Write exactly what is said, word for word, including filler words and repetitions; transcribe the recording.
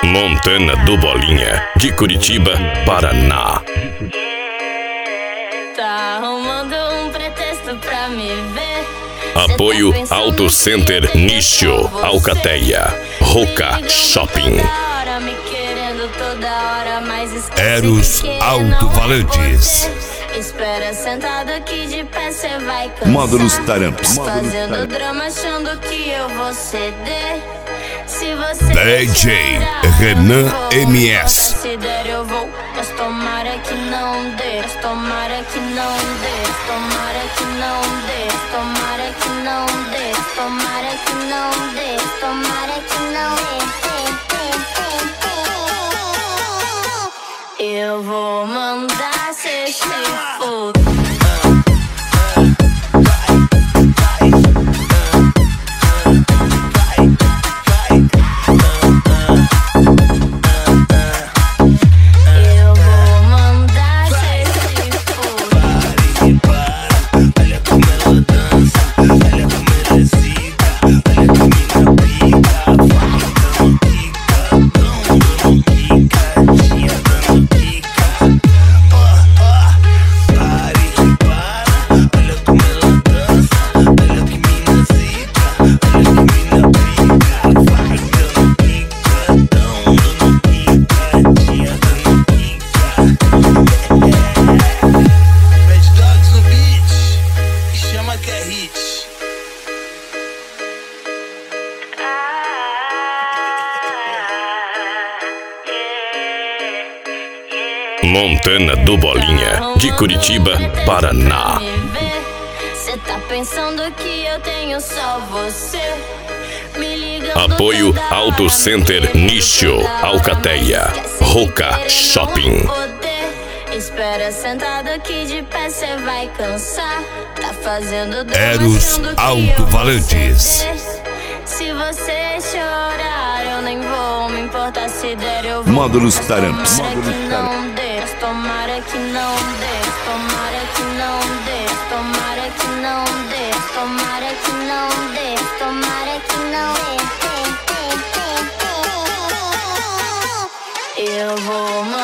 Montana do Bolinha, de Curitiba, Paraná. Tá arrumando um pretexto pra me ver. Apoio Auto Center Nicho, Alcateia, Roca Shopping. Eros Autovalantes. Espera sentado aqui de pé, cê vai cansar. Módulos Taramps. Fazendo drama achando que eu vou ceder. Se você D J Renan M S. Se der eu vou, mas tomara que não dê. Mas tomara que não dê. Tomara que não dê. Tomara que não dê. Tomara que não dê. Tomara que não dê. Eu vou mandar cê se foda. Montana do Bolinha, de Curitiba, Paraná. Cê tá pensando que eu tenho só você? Me liga. Apoio Auto Center Nicho, Alcateia, Roca Shopping. Espera sentado aqui de pé, cê vai cansar. Tá fazendo drama Eros Autovalantes. Se você chorar, eu nem vou me importar. Se der eu vou. Módulos Taramps. Tomara que não dê. Tomara que não dê. Tomara que não dê. Tomara que não dê. Tomara que não dê. Tomara que não dê. Eu vou